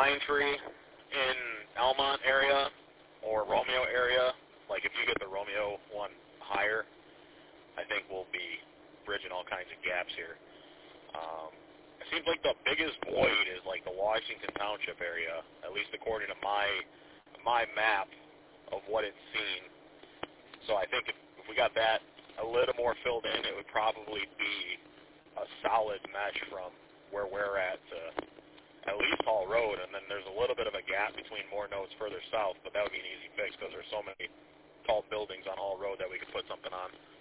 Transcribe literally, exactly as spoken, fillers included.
Pine Tree in Almont area or Romeo area, like if you get the Romeo one higher, I think we'll be bridging all kinds of gaps here. Um, it seems like the biggest void is like the Washington Township area, at least according to my my map of what it's seen. So I think if, if we got that a little more filled in, it would probably be a solid mesh from where we're at to at least Hall Road, and then there's a little bit of a gap between more nodes further south, but that would be an easy fix because there's so many tall buildings on Hall Road that we could put something on.